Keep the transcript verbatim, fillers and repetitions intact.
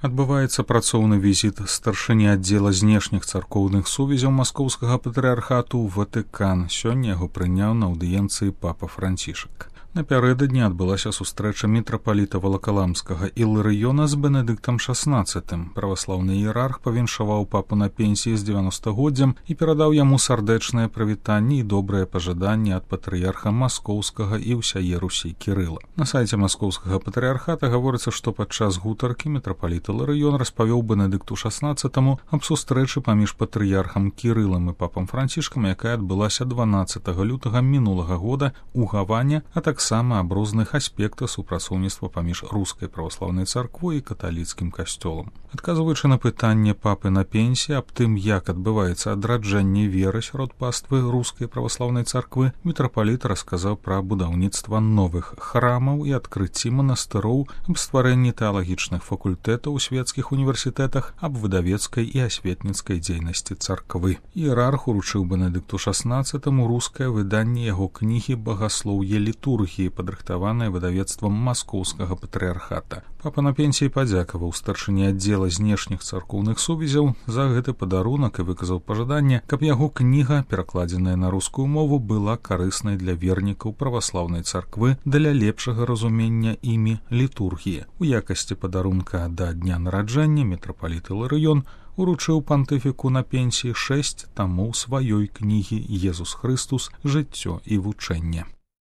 Адбываецца працоўны візіт старшыні аддзела знешніх царкоўных сувязяў маскоўскага патрыархату ў Ватыкан. Сёння яго прыняў на аўдыенцыі папа Францішак. Напярэдадні адбылася сустрэча мітрапаліта Валакаламскага Іларыёна з Бенедыктам шаснаццатым. Праваслаўны іерарх павіншаваў папу на пенсіі з дзевяностагоддзям і перадаў яму сардэчнае прывітанне і добрае пажаданне ад патрыярха маскоўскага і ўсяе Русі Кірыла. На сайце маскоўскага патрыархата гаворыцца, што падчас гутаркі мітрапаліт Іларыён распавёў Бенедыкту шаснаццатаму аб сустрэчы паміж патрыярхам Кірылам і папам Францішкам, якая адбылася дванаццатага лютага мінулага года ў Гаване, а таксама сама аб розных аспектах супрацоўніцтва паміж рускай праваслаўнай царквой і каталіцкім касцёлам. Адказваючы на пытанне папы на пенсіі аб тым, як адбываецца адраджэнне веры сярод паствы рускай праваслаўнай царквы, мітрапаліт расказаў пра будаўніцтва новых храмаў і адкрыцці манастыроў, аб стварэнні тэалагічных факультэтаў у свецкіх універсітэтах, аб выдавецкай і асветніцкай дзейнасці царквы. Іерарх уручыў Бенедыкту шаснаццатаму рускае выданне яго кнігі «Багаслоўе літургіі», падрыхтаванае выдавецтвам маскоўскага патрыархата. Папа на пенсіі падзякаваў старшыні аддзела знешніх царкоўных сувязяў за гэты падарунак і выказаў пажаданне, каб яго кніга, перакладзеная на рускую мову, была карыснай для вернікаў праваслаўнай царквы для лепшага разумення імі літургіі. У якасці падарунка да дня нараджэння мітрапаліт Іларыён уручыў пантыфіку на пенсіі шэсць тамоў сваёй кнігі «Езус Хрыстус. Жыццё і вучэнне».